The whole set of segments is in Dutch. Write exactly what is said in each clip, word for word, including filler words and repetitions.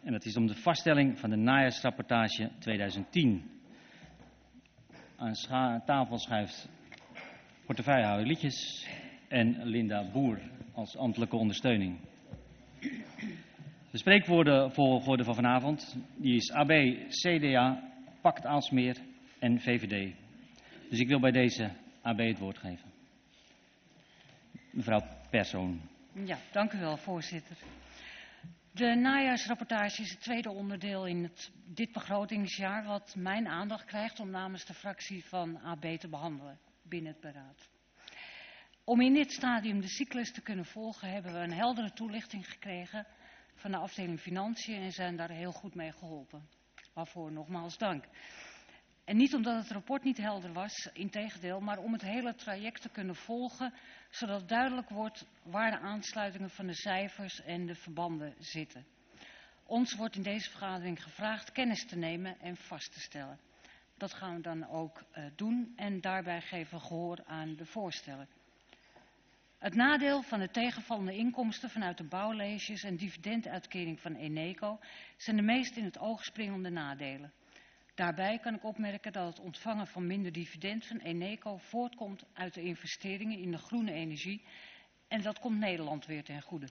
En dat is om de vaststelling van de najaarsrapportage tweeduizend tien. Aan tafel schuift portefeuillehouder Lietjes en Linda Boer als ambtelijke ondersteuning. De spreekwoordenvolgorde van vanavond die is A B, C D A, Pact Aalsmeer en V V D. Dus ik wil bij deze A B het woord geven. Mevrouw Persoon. Ja, dank u wel, voorzitter. De najaarsrapportage is het tweede onderdeel in het, dit begrotingsjaar wat mijn aandacht krijgt om namens de fractie van A B te behandelen binnen het beraad. Om in dit stadium de cyclus te kunnen volgen hebben we een heldere toelichting gekregen van de afdeling Financiën en zijn daar heel goed mee geholpen. Waarvoor nogmaals dank. En niet omdat het rapport niet helder was, integendeel, maar om het hele traject te kunnen volgen, zodat duidelijk wordt waar de aansluitingen van de cijfers en de verbanden zitten. Ons wordt in deze vergadering gevraagd kennis te nemen en vast te stellen. Dat gaan we dan ook uh, doen en daarbij geven we gehoor aan de voorstellen. Het nadeel van de tegenvallende inkomsten vanuit de bouwleges en dividenduitkering van Eneco zijn de meest in het oog springende nadelen. Daarbij kan ik opmerken dat het ontvangen van minder dividend van Eneco voortkomt uit de investeringen in de groene energie en dat komt Nederland weer ten goede.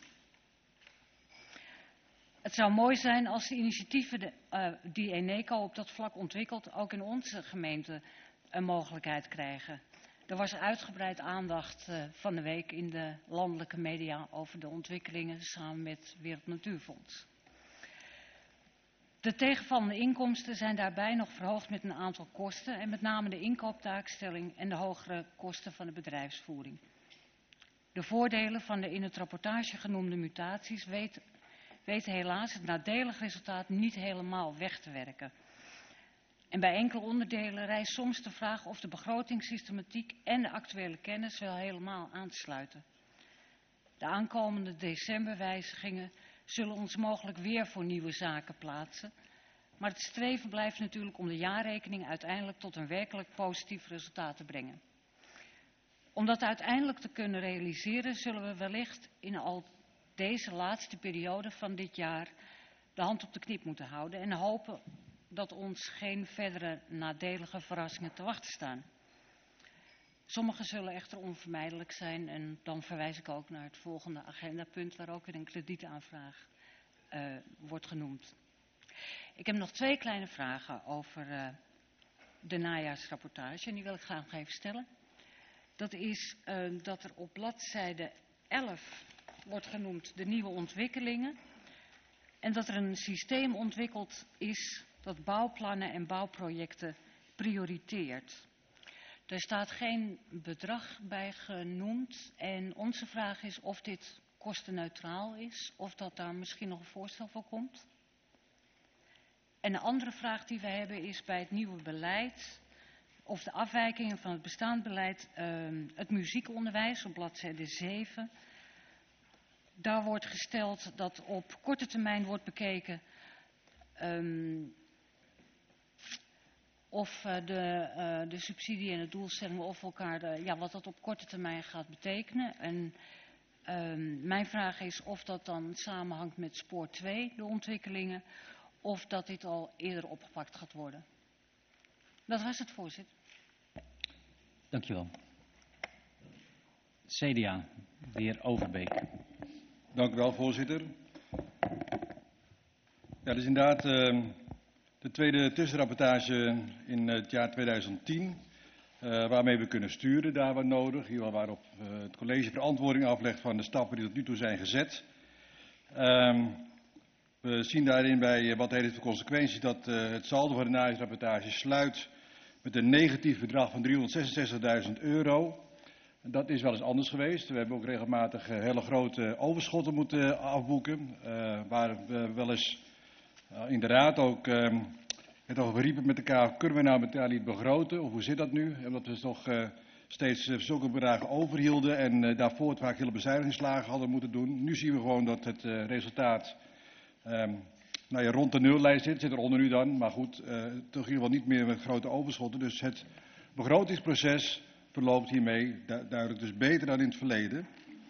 Het zou mooi zijn als de initiatieven de, uh, die Eneco op dat vlak ontwikkelt ook in onze gemeente een mogelijkheid krijgen. Er was uitgebreid aandacht uh, van de week in de landelijke media over de ontwikkelingen samen met Wereld Natuurfonds. De tegenvallende inkomsten zijn daarbij nog verhoogd met een aantal kosten en met name de inkooptaakstelling en de hogere kosten van de bedrijfsvoering. De voordelen van de in het rapportage genoemde mutaties weten, weten helaas het nadelig resultaat niet helemaal weg te werken. En bij enkele onderdelen rijst soms de vraag of de begrotingssystematiek en de actuele kennis wel helemaal aansluiten. De aankomende decemberwijzigingen zullen ons mogelijk weer voor nieuwe zaken plaatsen. Maar het streven blijft natuurlijk om de jaarrekening uiteindelijk tot een werkelijk positief resultaat te brengen. Om dat uiteindelijk te kunnen realiseren zullen we wellicht in al deze laatste periode van dit jaar de hand op de knip moeten houden en hopen dat ons geen verdere nadelige verrassingen te wachten staan. Sommige zullen echter onvermijdelijk zijn en dan verwijs ik ook naar het volgende agendapunt waar ook weer een kredietaanvraag uh, wordt genoemd. Ik heb nog twee kleine vragen over uh, de najaarsrapportage en die wil ik graag nog even stellen. Dat is uh, dat er op bladzijde elf wordt genoemd de nieuwe ontwikkelingen en dat er een systeem ontwikkeld is dat bouwplannen en bouwprojecten prioriteert. Er staat geen bedrag bij genoemd en onze vraag is of dit kostenneutraal is of dat daar misschien nog een voorstel voor komt. En de andere vraag die we hebben is bij het nieuwe beleid of de afwijkingen van het bestaand beleid, uh, het muziekonderwijs op bladzijde zeven. Daar wordt gesteld dat op korte termijn wordt bekeken um, of uh, de, uh, de subsidie en de doelstellingen of elkaar, de, ja, wat dat op korte termijn gaat betekenen. En um, mijn vraag is of dat dan samenhangt met spoor twee, de ontwikkelingen, of dat dit al eerder opgepakt gaat worden. Dat was het, voorzitter. Dankjewel. C D A, de heer Overbeek. Dank u wel, voorzitter. Ja, dat is inderdaad uh, de tweede tussenrapportage in het jaar tweeduizend tien. Uh, waarmee we kunnen sturen daar waar nodig. Hier waarop uh, het college verantwoording aflegt van de stappen die tot nu toe zijn gezet. Uh, we zien daarin bij uh, wat heeft het voor consequenties dat uh, het saldo van de najaarsrapportage sluit met een negatief bedrag van driehonderdzesenzestigduizend euro. Dat is wel eens anders geweest. We hebben ook regelmatig uh, hele grote overschotten moeten afboeken. Uh, waar we wel eens uh, in de raad ook uh, het over riepen met elkaar, kunnen we nou met elkaar niet begroten? Of hoe zit dat nu? En dat we toch uh, steeds uh, zulke bedragen overhielden en uh, daarvoor vaak hele bezuinigingsslagen hadden moeten doen. Nu zien we gewoon dat het uh, resultaat um, nou ja, rond de nullijn zit. Zit eronder nu dan, maar goed, uh, toch in ieder geval niet meer met grote overschotten. Dus het begrotingsproces verloopt hiermee du duidelijk dus beter dan in het verleden.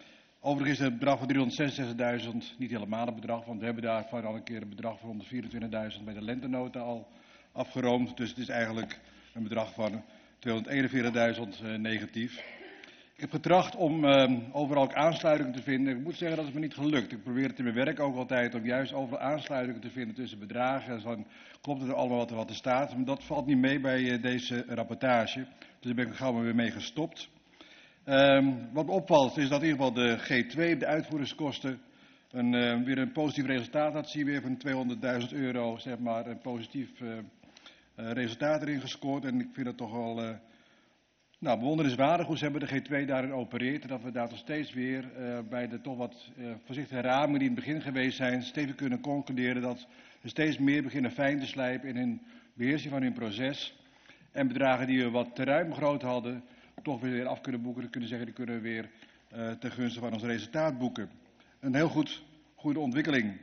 Overigens is het bedrag van driehonderdzesenzestigduizend niet helemaal het bedrag, want we hebben daarvan al een keer een bedrag van honderdvierentwintigduizend bij de lentenota al afgeroomd. Dus het is eigenlijk een bedrag van tweehonderdeenenveertigduizend uh, negatief. Ik heb getracht om uh, overal ook aansluitingen te vinden. Ik moet zeggen dat het me niet gelukt. Ik probeer het in mijn werk ook altijd om juist overal aansluitingen te vinden tussen bedragen. En dan klopt het er allemaal wat er, wat er staat. Maar dat valt niet mee bij uh, deze rapportage. Dus daar ben ik gauw maar weer mee gestopt. Um, wat me opvalt is dat in ieder geval de G twee, de uitvoeringskosten, een, uh, weer een positief resultaat had. Zie je weer van tweehonderdduizend euro, zeg maar, een positief uh, uh, resultaat erin gescoord. En ik vind het toch wel uh, nou, bewonderenswaardig hoe ze hebben de G twee daarin opereert. En dat we daar toch steeds weer uh, bij de toch wat uh, voorzichtige ramen die in het begin geweest zijn, steeds kunnen concluderen dat we steeds meer beginnen fijn te slijpen in hun beheersing van hun proces. En bedragen die we wat te ruim begroot hadden, toch weer af kunnen boeken. Dan kunnen zeggen, die kunnen we weer uh, ten gunste van ons resultaat boeken. Een heel goed, goede ontwikkeling.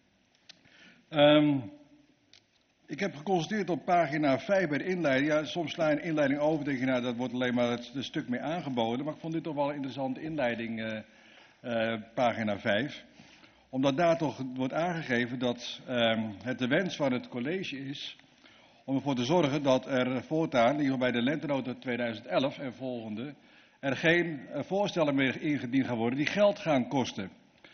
Um, ik heb geconstateerd op pagina vijf bij de inleiding. Ja, soms sla je een inleiding over, denk je, nou, dat wordt alleen maar het, het stuk mee aangeboden. Maar ik vond dit toch wel een interessante inleiding, uh, uh, pagina vijf. Omdat daar toch wordt aangegeven dat um, het de wens van het college is om ervoor te zorgen dat er voortaan, in ieder geval bij de lentenota tweeduizend elf en volgende, er geen uh, voorstellen meer ingediend gaan worden die geld gaan kosten.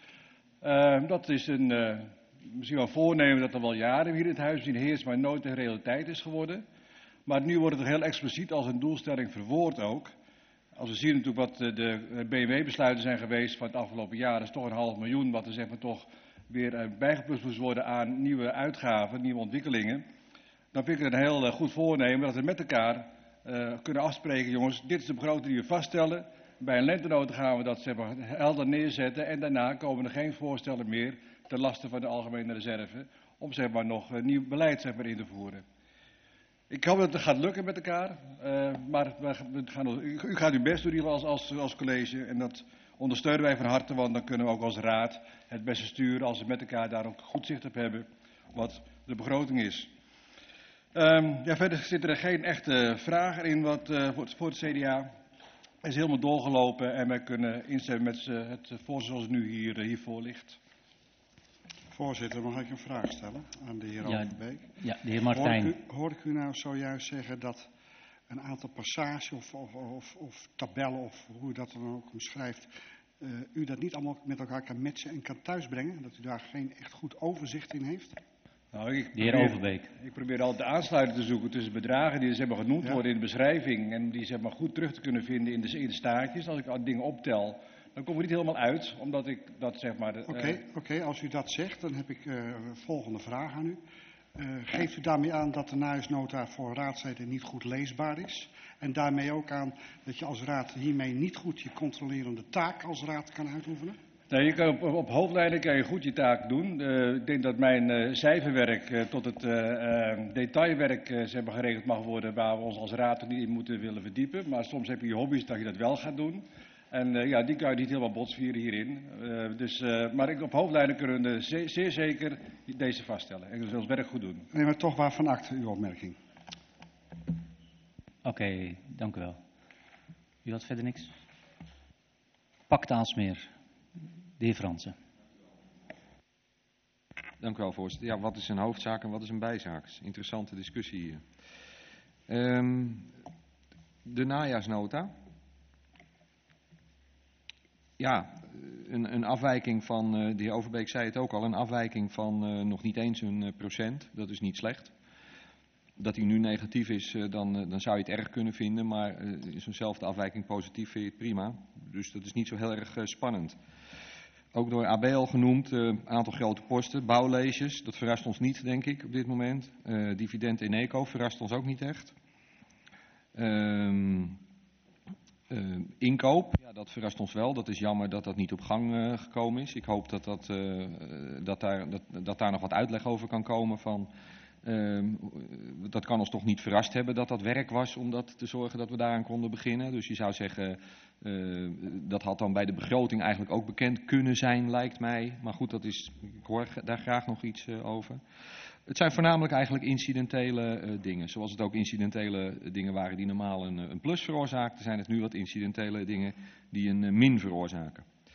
Uh, dat is een, uh, misschien wel voornemen dat er wel jaren hier in het huis misschien heerst, maar nooit een realiteit is geworden. Maar nu wordt het heel expliciet als een doelstelling verwoord ook. Als we zien natuurlijk wat de B M W-besluiten zijn geweest van het afgelopen jaar, dat is toch een half miljoen wat er zeg maar toch weer uh, bijgeplust moest worden aan nieuwe uitgaven, nieuwe ontwikkelingen. Dan vind ik het een heel uh, goed voornemen dat we met elkaar uh, kunnen afspreken, jongens, dit is de begroting die we vaststellen. Bij een lentenota gaan we dat zeg maar, helder neerzetten en daarna komen er geen voorstellen meer ten laste van de algemene reserve om zeg maar, nog uh, nieuw beleid zeg maar, in te voeren. Ik hoop dat het gaat lukken met elkaar, uh, maar we gaan, u, u gaat uw best doen hier als, als, als college en dat ondersteunen wij van harte, want dan kunnen we ook als raad het beste sturen als we met elkaar daar ook goed zicht op hebben wat de begroting is. Um, ja, verder zitten er geen echte vragen in wat, uh, voor, het, voor het C D A. Het is helemaal doorgelopen en wij kunnen instemmen met uh, het voorstel zoals het nu hier, uh, hiervoor ligt. Voorzitter, mag ik een vraag stellen aan de heer Ja, Overbeek? Ja, de heer Martijn. Hoor ik, u, hoor ik u nou zojuist zeggen dat een aantal passages of, of, of, of tabellen of hoe u dat dan ook omschrijft, uh, u dat niet allemaal met elkaar kan matchen en kan thuisbrengen? Dat u daar geen echt goed overzicht in heeft? Nou, ik De heer probeer, Overbeek. Ik probeer altijd de aansluiting te zoeken tussen bedragen die zeg maar, genoemd Ja. worden in de beschrijving en die zeg maar, goed terug te kunnen vinden in de, in de staartjes. Als ik dingen optel, dan komen we niet helemaal uit, omdat ik dat zeg maar... Oké, okay, uh, okay, als u dat zegt, dan heb ik uh, volgende vraag aan u. Uh, geeft u daarmee aan dat de nahuisnota voor raadsleden niet goed leesbaar is? En daarmee ook aan dat je als raad hiermee niet goed je controlerende taak als raad kan uitoefenen? Nou, je kan op, op hoofdlijnen kan je goed je taak doen. Uh, ik denk dat mijn uh, cijferwerk uh, tot het uh, uh, detailwerk uh, zeg maar, geregeld mag worden waar we ons als raad er niet in moeten willen verdiepen. Maar soms heb je je hobby's dat je dat wel gaat doen. En uh, ja, die kan je niet helemaal botsvieren hierin. Uh, dus, uh, maar ik, op hoofdlijnen kunnen we zeer, zeer zeker deze vaststellen. En we zullen ons werk goed doen. Nee, maar toch waarvan acte uw opmerking? Oké, okay, dank u wel. U had verder niks? Pak Aalsmeer. De heer Fransen. Dank u wel, voorzitter. Ja, wat is een hoofdzaak en wat is een bijzaak? Interessante discussie hier. Um, de najaarsnota. Ja, een, een afwijking van, uh, de heer Overbeek zei het ook al, een afwijking van uh, nog niet eens een uh, procent. Dat is niet slecht. Dat hij nu negatief is, uh, dan, uh, dan zou je het erg kunnen vinden, maar uh, is eenzelfde afwijking positief, vind je het prima. Dus dat is niet zo heel erg uh, spannend. Ook door A B al genoemd, een uh, aantal grote posten. Bouwleges, dat verrast ons niet, denk ik, op dit moment. Uh, dividend in Eco verrast ons ook niet echt. Um, uh, inkoop, ja, dat verrast ons wel. Dat is jammer dat dat niet op gang uh, gekomen is. Ik hoop dat, dat, uh, dat, daar, dat, dat daar nog wat uitleg over kan komen van... Uh, dat kan ons toch niet verrast hebben dat dat werk was om dat te zorgen dat we daaraan konden beginnen. Dus je zou zeggen, uh, dat had dan bij de begroting eigenlijk ook bekend kunnen zijn, lijkt mij. Maar goed, dat is, ik hoor daar graag nog iets uh, over. Het zijn voornamelijk eigenlijk incidentele uh, dingen. Zoals het ook incidentele dingen waren die normaal een, een plus veroorzaakten, zijn het nu wat incidentele dingen die een uh, min veroorzaken.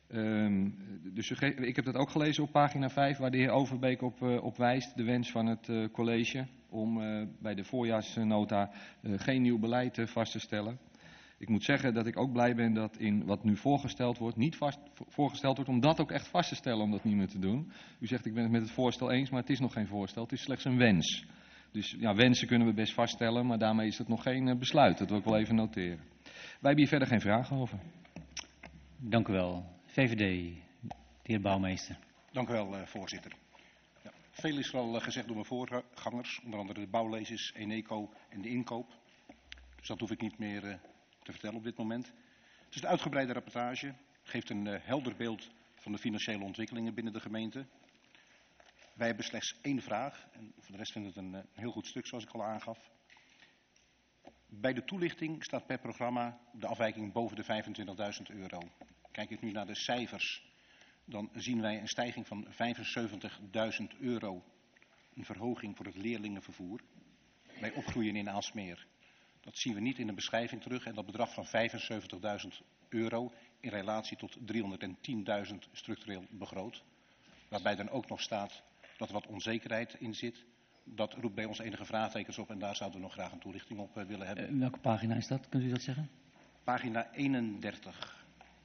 Um, dus ik heb dat ook gelezen op pagina vijf, waar de heer Overbeek op, uh, op wijst, de wens van het uh, college om uh, bij de voorjaarsnota uh, geen nieuw beleid uh, vast te stellen. Ik moet zeggen dat ik ook blij ben dat in wat nu voorgesteld wordt, niet vast, voorgesteld wordt om dat ook echt vast te stellen om dat niet meer te doen. U zegt ik ben het met het voorstel eens, maar het is nog geen voorstel, het is slechts een wens. Dus ja, wensen kunnen we best vaststellen, maar daarmee is het nog geen uh, besluit, dat wil ik wel even noteren. Wij hebben hier verder geen vragen over. Dank u wel. V V D, de heer Bouwmeester. Dank u wel, uh, voorzitter. Ja, veel is er al uh, gezegd door mijn voorgangers, onder andere de bouwlezers, Eneco en de inkoop. Dus dat hoef ik niet meer uh, te vertellen op dit moment. Het is een uitgebreide rapportage, geeft een uh, helder beeld van de financiële ontwikkelingen binnen de gemeente. Wij hebben slechts één vraag, en voor de rest vind ik het een, uh, een heel goed stuk zoals ik al aangaf. Bij de toelichting staat per programma de afwijking boven de vijfentwintigduizend euro. Kijk ik nu naar de cijfers, dan zien wij een stijging van vijfenzeventigduizend euro. Een verhoging voor het leerlingenvervoer bij opgroeien in Aalsmeer. Dat zien we niet in de beschrijving terug en dat bedrag van vijfenzeventigduizend euro in relatie tot driehonderdtienduizend structureel begroot. Waarbij dan ook nog staat dat er wat onzekerheid in zit. Dat roept bij ons enige vraagtekens op en daar zouden we nog graag een toelichting op uh, willen hebben. Uh, welke pagina is dat? Kunt u dat zeggen? Pagina eenendertig.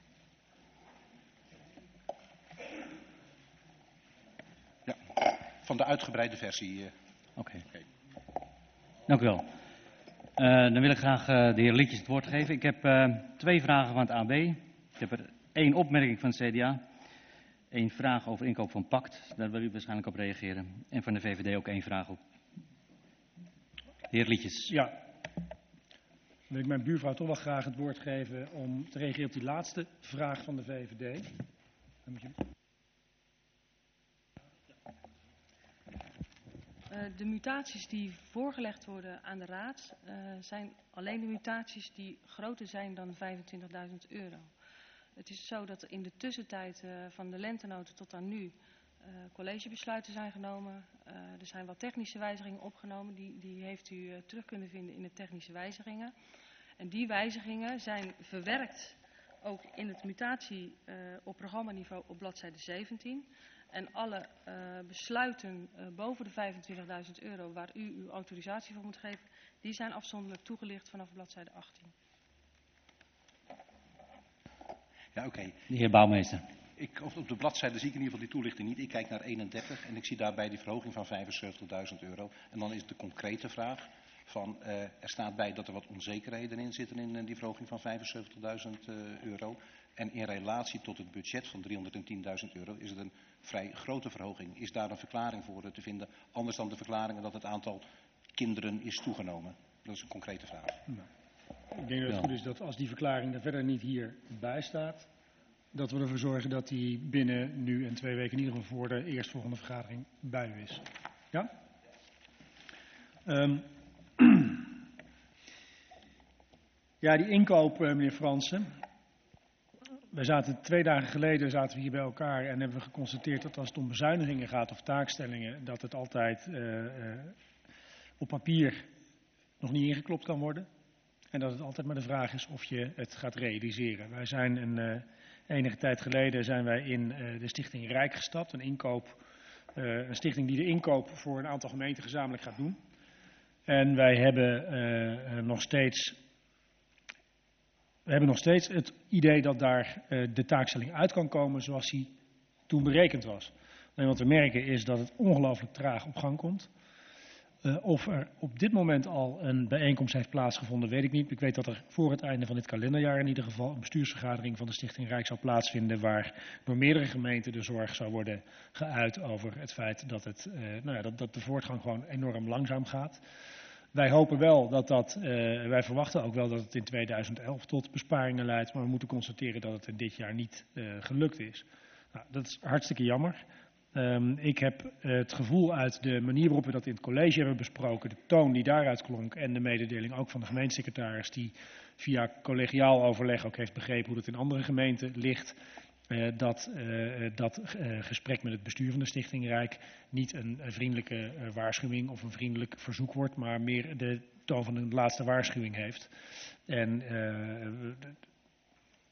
Ja, van de uitgebreide versie. Uh. Oké. Okay. Okay. Dank u wel. Uh, dan wil ik graag uh, de heer Lietjes het woord geven. Ik heb uh, twee vragen van het A B. Ik heb er één opmerking van het C D A. Eén vraag over inkoop van Pact. Daar wil u waarschijnlijk op reageren. En van de V V D ook één vraag op. De heer Lietjes. Ja. Dan wil ik mijn buurvrouw toch wel graag het woord geven om te reageren op die laatste vraag van de V V D. Dan moet je... Uh, de mutaties die voorgelegd worden aan de raad uh, zijn alleen de mutaties die groter zijn dan vijfentwintigduizend euro. Het is zo dat er in de tussentijd uh, van de lentenoten tot aan nu uh, collegebesluiten zijn genomen. Uh, er zijn wat technische wijzigingen opgenomen, die, die heeft u uh, terug kunnen vinden in de technische wijzigingen. En die wijzigingen zijn verwerkt ook in het mutatie uh, op programmaniveau op bladzijde zeventien. En alle uh, besluiten uh, boven de vijfentwintigduizend euro waar u uw autorisatie voor moet geven, die zijn afzonderlijk toegelicht vanaf bladzijde achttien. Ja, oké. Okay. De heer Bouwmeester. Ik, op de bladzijde zie ik in ieder geval die toelichting niet. Ik kijk naar eenendertig en ik zie daarbij die verhoging van vijfenzeventigduizend euro. En dan is de concrete vraag van, uh, er staat bij dat er wat onzekerheden in zitten in uh, die verhoging van vijfenzeventigduizend uh, euro. En in relatie tot het budget van driehonderdtienduizend euro is het een vrij grote verhoging. Is daar een verklaring voor uh, te vinden, anders dan de verklaringen dat het aantal kinderen is toegenomen? Dat is een concrete vraag. Nou, ik denk dat het goed is dat als die verklaring er verder niet hierbij staat, dat we ervoor zorgen dat die binnen nu en twee weken in ieder geval voor de eerstvolgende vergadering bij u is. Ja? Um, ja, die inkoop, meneer Fransen. Wij zaten twee dagen geleden zaten we hier bij elkaar en hebben we geconstateerd dat als het om bezuinigingen gaat of taakstellingen, dat het altijd uh, uh, op papier nog niet ingeklopt kan worden. En dat het altijd maar de vraag is of je het gaat realiseren. Wij zijn een, uh, enige tijd geleden zijn wij in uh, de stichting Rijk gestapt. Een, inkoop, uh, een stichting die de inkoop voor een aantal gemeenten gezamenlijk gaat doen. En wij hebben uh, uh, nog steeds... We hebben nog steeds het idee dat daar uh, de taakstelling uit kan komen zoals die toen berekend was. En wat we merken is dat het ongelooflijk traag op gang komt. Uh, of er op dit moment al een bijeenkomst heeft plaatsgevonden, weet ik niet. Ik weet dat er voor het einde van dit kalenderjaar in ieder geval een bestuursvergadering van de Stichting Rijk zal plaatsvinden, waar door meerdere gemeenten de zorg zou worden geuit over het feit dat, het, uh, nou ja, dat, dat de voortgang gewoon enorm langzaam gaat. Wij hopen wel dat dat, uh, wij verwachten ook wel dat het in tweeduizend elf tot besparingen leidt, maar we moeten constateren dat het in dit jaar niet uh, gelukt is. Nou, dat is hartstikke jammer. Um, ik heb uh, het gevoel uit de manier waarop we dat in het college hebben besproken, de toon die daaruit klonk en de mededeling ook van de gemeentesecretaris die via collegiaal overleg ook heeft begrepen hoe dat in andere gemeenten ligt, uh, dat uh, dat uh, gesprek met het bestuur van de Stichting Rijk niet een, een vriendelijke uh, waarschuwing of een vriendelijk verzoek wordt, maar meer de toon van een laatste waarschuwing heeft. En uh,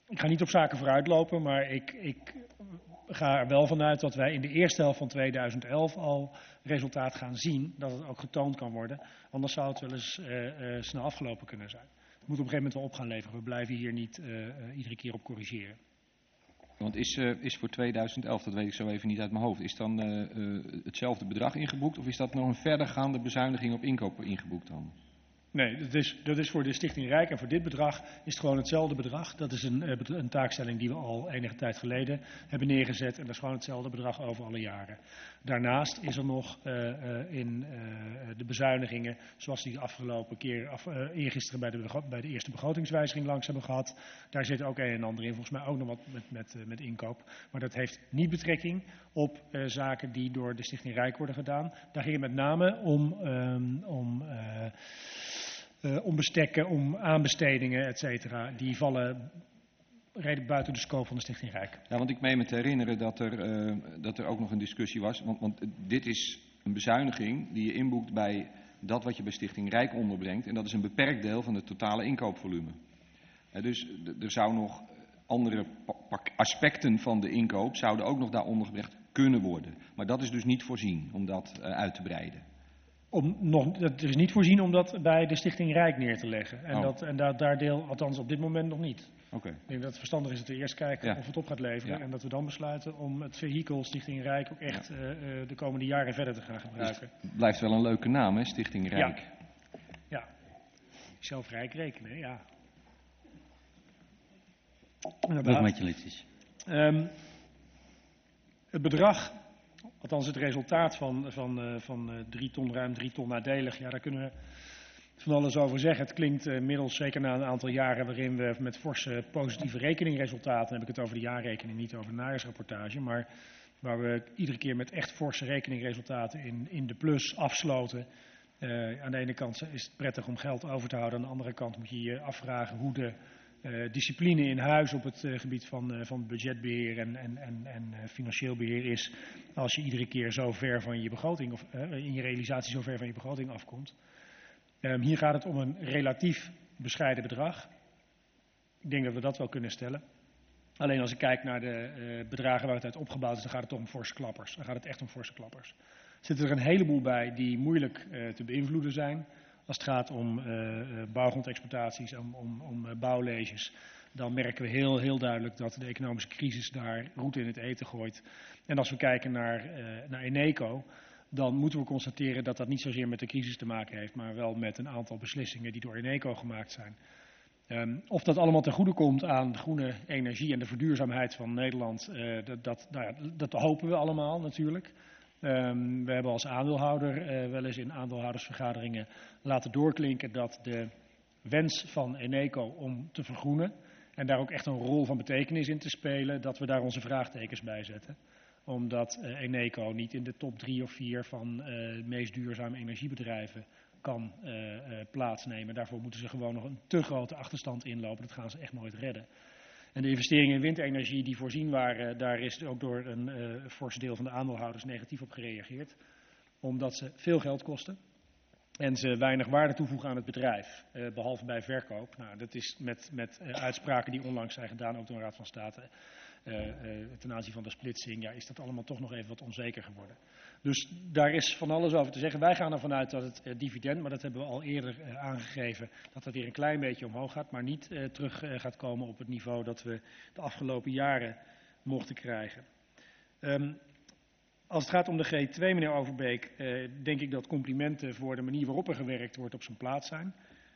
ik ga niet op zaken vooruitlopen, maar ik, ik ga er wel vanuit dat wij in de eerste helft van tweeduizend elf al resultaat gaan zien, dat het ook getoond kan worden. Anders zou het wel eens uh, uh, snel afgelopen kunnen zijn. Het moet op een gegeven moment wel op gaan leveren. We blijven hier niet uh, uh, iedere keer op corrigeren. Want is, uh, is voor tweeduizend elf, dat weet ik zo even niet uit mijn hoofd, is dan uh, uh, hetzelfde bedrag ingeboekt of is dat nog een verdergaande bezuiniging op inkoop ingeboekt dan? Nee, dat is, dat is voor de Stichting Rijk en voor dit bedrag is het gewoon hetzelfde bedrag. Dat is een, een taakstelling die we al enige tijd geleden hebben neergezet en dat is gewoon hetzelfde bedrag over alle jaren. Daarnaast is er nog uh, uh, in uh, de bezuinigingen, zoals die de afgelopen keer, af, uh, eergisteren bij de, bij de eerste begrotingswijziging langs hebben gehad, daar zit ook een en ander in, volgens mij ook nog wat met, met, uh, met inkoop. Maar dat heeft niet betrekking op uh, zaken die door de Stichting Rijk worden gedaan. Daar ging het met name om, um, om uh, Uh, om bestekken, om aanbestedingen, et cetera. Die vallen redelijk buiten de scope van de Stichting Rijk. Ja, want ik meen me te herinneren dat er, uh, dat er ook nog een discussie was. Want, want dit is een bezuiniging die je inboekt bij dat wat je bij Stichting Rijk onderbrengt. En dat is een beperkt deel van het totale inkoopvolume. Uh, dus d- er zou nog andere pa- aspecten van de inkoop zouden ook nog daaronder gebracht kunnen worden. Maar dat is dus niet voorzien om dat uh, uit te breiden. Om nog, het is niet voorzien om dat bij de Stichting Rijk neer te leggen. En, oh. dat, en daar, daar deel, althans op dit moment nog niet. Okay. Ik denk dat het verstandig is dat we eerst kijken ja. of het op gaat leveren. Ja. En dat we dan besluiten om het vehikel Stichting Rijk ook echt ja. uh, uh, de komende jaren verder te gaan gebruiken. Dus het blijft wel een leuke naam, hè, Stichting Rijk. Ja, ja. Zelf rijk rekenen, ja. Nog met je liedjes. Um, het bedrag, althans het resultaat van, van, uh, van uh, drie ton, ruim drie ton nadelig, ja, daar kunnen we van alles over zeggen. Het klinkt uh, middels, zeker na een aantal jaren waarin we met forse positieve rekeningresultaten, dan heb ik het over de jaarrekening, niet over de najaarsrapportage, maar waar we iedere keer met echt forse rekeningresultaten in, in de plus afsloten. Uh, aan de ene kant is het prettig om geld over te houden, aan de andere kant moet je je afvragen hoe de uh, discipline in huis op het uh, gebied van, uh, van budgetbeheer en, en, en, en uh, financieel beheer is, als je iedere keer zo ver van je begroting, of uh, in je realisatie zo ver van je begroting afkomt. Um, hier gaat het om een relatief bescheiden bedrag. Ik denk dat we dat wel kunnen stellen. Alleen als ik kijk naar de uh, bedragen waar het uit opgebouwd is, dan gaat het om forse klappers. Dan gaat het echt om forse klappers. Er zitten er een heleboel bij die moeilijk uh, te beïnvloeden zijn. Als het gaat om uh, uh, bouwgrondexploitaties, om, om, om uh, bouwleges, dan merken we heel, heel duidelijk dat de economische crisis daar roet in het eten gooit. En als we kijken naar, uh, naar Eneco, dan moeten we constateren dat dat niet zozeer met de crisis te maken heeft, maar wel met een aantal beslissingen die door Eneco gemaakt zijn. Um, of dat allemaal ten goede komt aan de groene energie en de verduurzaamheid van Nederland, uh, dat, dat, nou ja, dat hopen we allemaal natuurlijk. Um, we hebben als aandeelhouder uh, wel eens in aandeelhoudersvergaderingen laten doorklinken dat de wens van Eneco om te vergroenen en daar ook echt een rol van betekenis in te spelen, dat we daar onze vraagtekens bij zetten. Omdat uh, Eneco niet in de top drie of vier van uh, de meest duurzame energiebedrijven kan uh, uh, plaatsnemen. Daarvoor moeten ze gewoon nog een te grote achterstand inlopen. Dat gaan ze echt nooit redden. En de investeringen in windenergie die voorzien waren, daar is ook door een uh, fors deel van de aandeelhouders negatief op gereageerd. Omdat ze veel geld kosten en ze weinig waarde toevoegen aan het bedrijf, uh, behalve bij verkoop. Nou, dat is met, met uh, uitspraken die onlangs zijn gedaan, ook door de Raad van State, uh, uh, ten aanzien van de splitsing, ja, is dat allemaal toch nog even wat onzeker geworden. Dus daar is van alles over te zeggen. Wij gaan ervan uit dat het uh, dividend, maar dat hebben we al eerder uh, aangegeven, dat dat weer een klein beetje omhoog gaat, maar niet uh, terug uh, gaat komen op het niveau dat we de afgelopen jaren mochten krijgen. Um, Als het gaat om de G twee, meneer Overbeek, uh, denk ik dat complimenten voor de manier waarop er gewerkt wordt op zijn plaats zijn.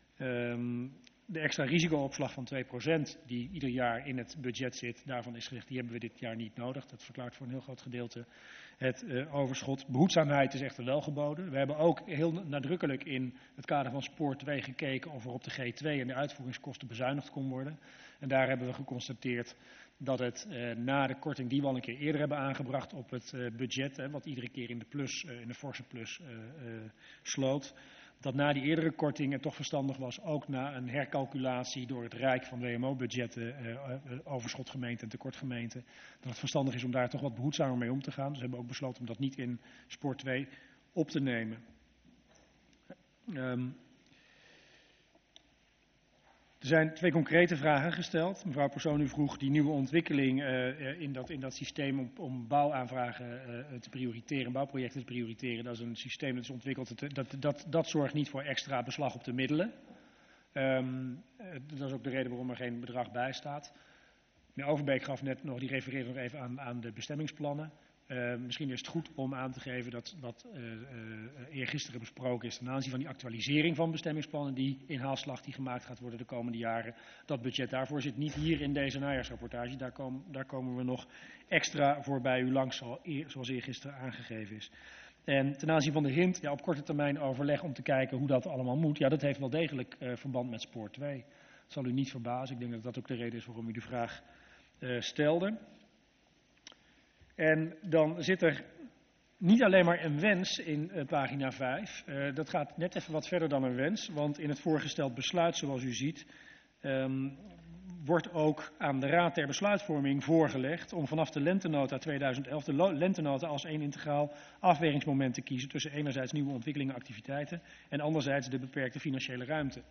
Um, de extra risicoopslag van twee procent die ieder jaar in het budget zit, daarvan is gezegd, die hebben we dit jaar niet nodig. Dat verklaart voor een heel groot gedeelte het uh, overschot. Behoedzaamheid is echter wel geboden. We hebben ook heel nadrukkelijk in het kader van Spoor twee gekeken of er op de G twee en de uitvoeringskosten bezuinigd kon worden. En daar hebben we geconstateerd dat het uh, na de korting die we al een keer eerder hebben aangebracht op het uh, budget, hè, wat iedere keer in de plus, uh, in de forse plus uh, uh, sloot, dat na die eerdere korting het toch verstandig was, ook na een hercalculatie door het Rijk van W M O-budgetten, uh, uh, overschotgemeenten en tekortgemeenten, dat het verstandig is om daar toch wat behoedzamer mee om te gaan. Dus we hebben ook besloten om dat niet in Spoor twee op te nemen. Um, Er zijn twee concrete vragen gesteld. Mevrouw Persoon, u vroeg die nieuwe ontwikkeling uh, in, dat, in dat systeem om, om bouwaanvragen uh, te prioriteren, bouwprojecten te prioriteren. Dat is een systeem dat is ontwikkeld. Dat, dat, dat, dat zorgt niet voor extra beslag op de middelen. Um, uh, dat is ook de reden waarom er geen bedrag bij staat. Meneer Overbeek gaf net nog, die refereerde nog even aan, aan de bestemmingsplannen. Uh, misschien is het goed om aan te geven dat wat uh, uh, eergisteren besproken is ten aanzien van die actualisering van bestemmingsplannen, die inhaalslag die gemaakt gaat worden de komende jaren. Dat budget daarvoor zit niet hier in deze najaarsrapportage. Daar, kom, daar komen we nog extra voor bij u langs, zoals eergisteren aangegeven is. En ten aanzien van de hint, ja, op korte termijn overleg om te kijken hoe dat allemaal moet. Ja, dat heeft wel degelijk uh, verband met spoor twee. Dat zal u niet verbazen. Ik denk dat dat ook de reden is waarom u de vraag uh, stelde. En dan zit er niet alleen maar een wens in uh, pagina vijf. Uh, dat gaat net even wat verder dan een wens. Want in het voorgesteld besluit, zoals u ziet, um, wordt ook aan de Raad ter Besluitvorming voorgelegd om vanaf de lentenota tweeduizend elf de lentenota als één integraal afwegingsmoment te kiezen tussen enerzijds nieuwe ontwikkelingen en activiteiten en anderzijds de beperkte financiële ruimte.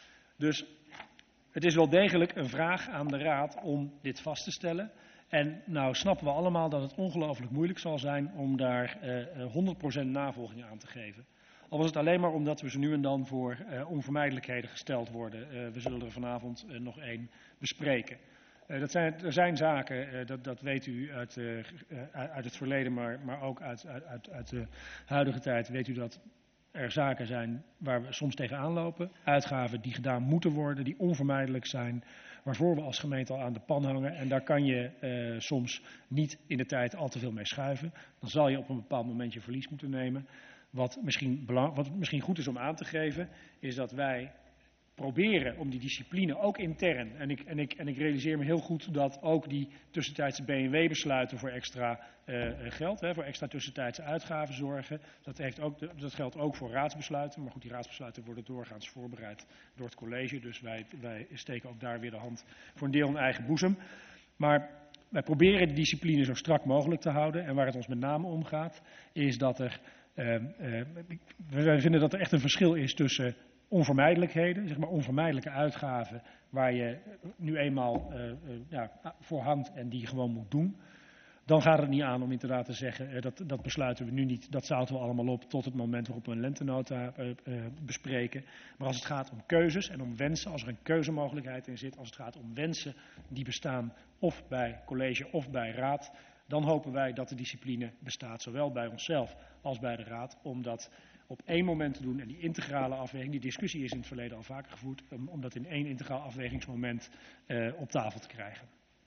Dus het is wel degelijk een vraag aan de Raad om dit vast te stellen. En nou snappen we allemaal dat het ongelooflijk moeilijk zal zijn om daar uh, honderd procent navolging aan te geven. Al was het alleen maar omdat we ze nu en dan voor uh, onvermijdelijkheden gesteld worden. Uh, we zullen er vanavond uh, nog één bespreken. Uh, dat zijn, er zijn zaken, uh, dat, dat weet u uit, uh, uh, uit het verleden, maar, maar ook uit, uit, uit de huidige tijd, weet u dat er zaken zijn waar we soms tegenaan lopen. Uitgaven die gedaan moeten worden, die onvermijdelijk zijn, waarvoor we als gemeente al aan de pan hangen. En daar kan je uh, soms niet in de tijd al te veel mee schuiven. Dan zal je op een bepaald moment je verlies moeten nemen. Wat misschien, belang, wat misschien goed is om aan te geven, is dat wij proberen om die discipline, ook intern, en ik, en, ik, en ik realiseer me heel goed dat ook die tussentijdse B N W-besluiten voor extra uh, geld, hè, voor extra tussentijdse uitgaven zorgen. Dat, heeft ook, dat geldt ook voor raadsbesluiten, maar goed, die raadsbesluiten worden doorgaans voorbereid door het college, dus wij, wij steken ook daar weer de hand voor een deel in eigen boezem. Maar wij proberen de discipline zo strak mogelijk te houden en waar het ons met name om gaat, is dat er, uh, uh, wij vinden dat er echt een verschil is tussen onvermijdelijkheden, zeg maar onvermijdelijke uitgaven waar je nu eenmaal uh, uh, ja, voor hangt en die je gewoon moet doen. Dan gaat het niet aan om inderdaad te zeggen, uh, dat, dat besluiten we nu niet, dat zouten we allemaal op tot het moment waarop we een lentenota uh, uh, bespreken. Maar als het gaat om keuzes en om wensen, als er een keuzemogelijkheid in zit, als het gaat om wensen die bestaan of bij college of bij raad, dan hopen wij dat de discipline bestaat, zowel bij onszelf als bij de raad, om dat op één moment te doen en die integrale afweging, die discussie is in het verleden al vaker gevoerd, om, om dat in één integraal afwegingsmoment uh, op tafel te krijgen.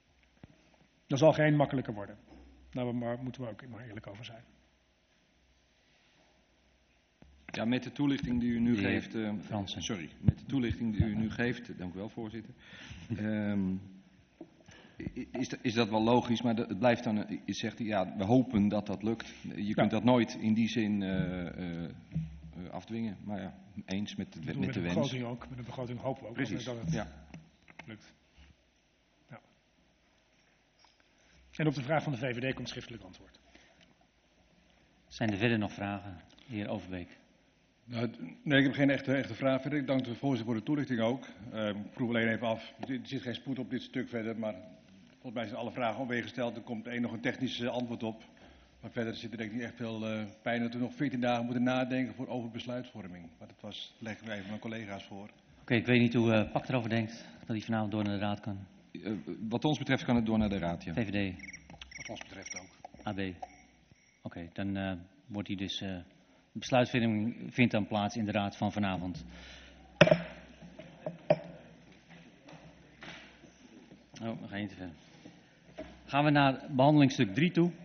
Dat zal geen makkelijker worden. Daar maar, moeten we ook maar eerlijk over zijn. Ja, met de toelichting die u nu de geeft, uh, Fransen. sorry, met de toelichting die u nu geeft, dank u wel voorzitter, um, is, is dat wel logisch, maar het blijft dan, je zegt, ja, we hopen dat dat lukt. Je ja. kunt dat nooit in die zin uh, uh, afdwingen, maar ja, eens met, het, met, met de, de wens. Begroting ook, met de begroting hopen we ook Precies, dat het ja. lukt. Ja. En op de vraag van de V V D komt schriftelijk antwoord. Zijn er verder nog vragen, de heer Overbeek? Nou, nee, ik heb geen echte, echte vraag verder. Ik dank de voorzitter voor de toelichting ook. Uh, ik vroeg alleen even af, er zit geen spoed op dit stuk verder, maar volgens mij zijn alle vragen alweer gesteld. Er komt één nog een technisch antwoord op. Maar verder zit er denk ik niet echt veel uh, pijn dat we nog veertien dagen moeten nadenken voor over besluitvorming. Maar dat was, leg ik even mijn collega's voor. Oké, okay, ik weet niet hoe uh, Pak erover denkt, dat hij vanavond door naar de raad kan. Uh, wat ons betreft kan het door naar de raad, ja. V V D? Wat ons betreft ook. A B? Oké, okay, dan uh, wordt hij dus... Uh, De besluitvorming vindt dan plaats in de raad van vanavond. Oh, dan ga je niet te ver. Gaan we naar behandelingsstuk drie toe.